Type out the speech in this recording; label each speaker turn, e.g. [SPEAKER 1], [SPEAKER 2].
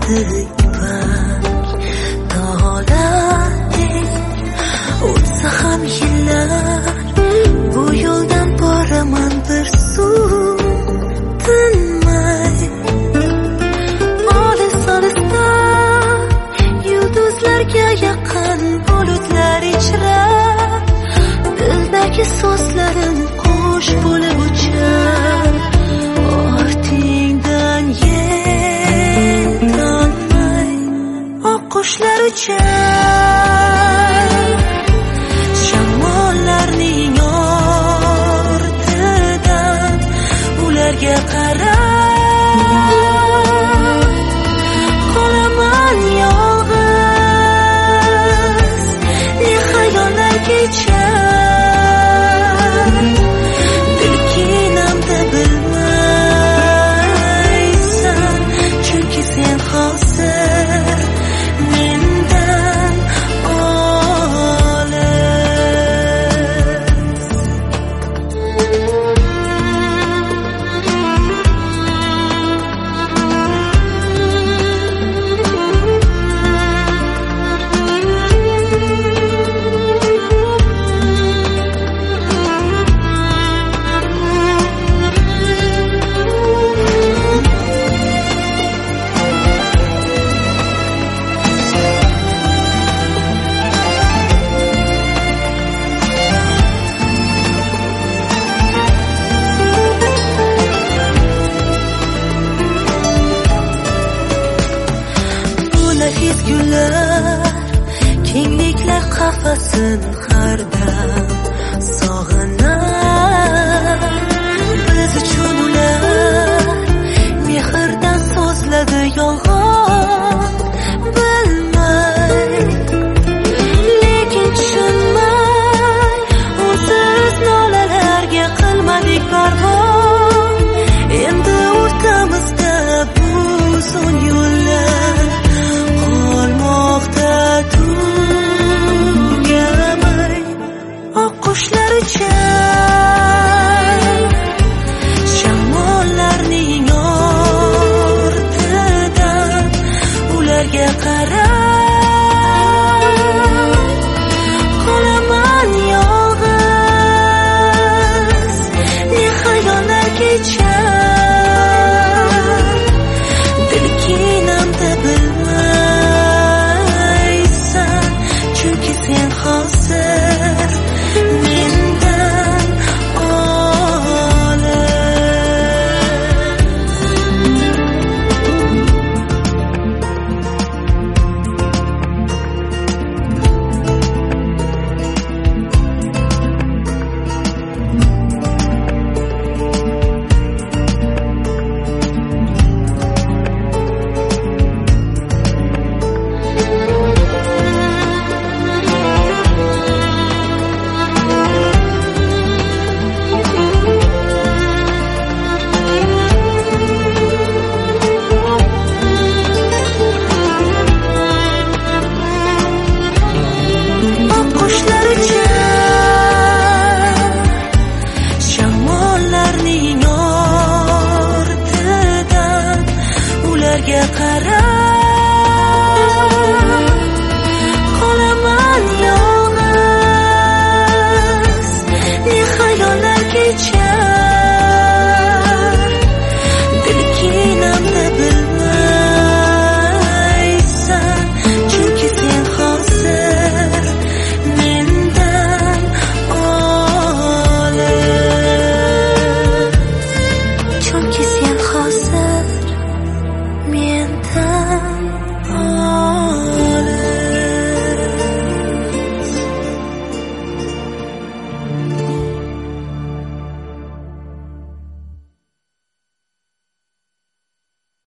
[SPEAKER 1] edi ipak tog'lardek. O'tsa ham yillar, bu yo'ldan boraman bir suv tinmay. Olis-olisda yulduzlarga yaqin bulutlar ichra, dildagi so'zlarim qush bo'lib uchar. Ortingdan yetolmay oqqushlar uchar. Shamollarning ortidan ularga qarab qolaman yolg'iz. Ne xayollar kechar, dilkinamda bilmaysan, chunki sen hozir mendan kengliklar qafasin har dam sog'inar. Biz uchun ular mehrdan so'zladi yolg'on.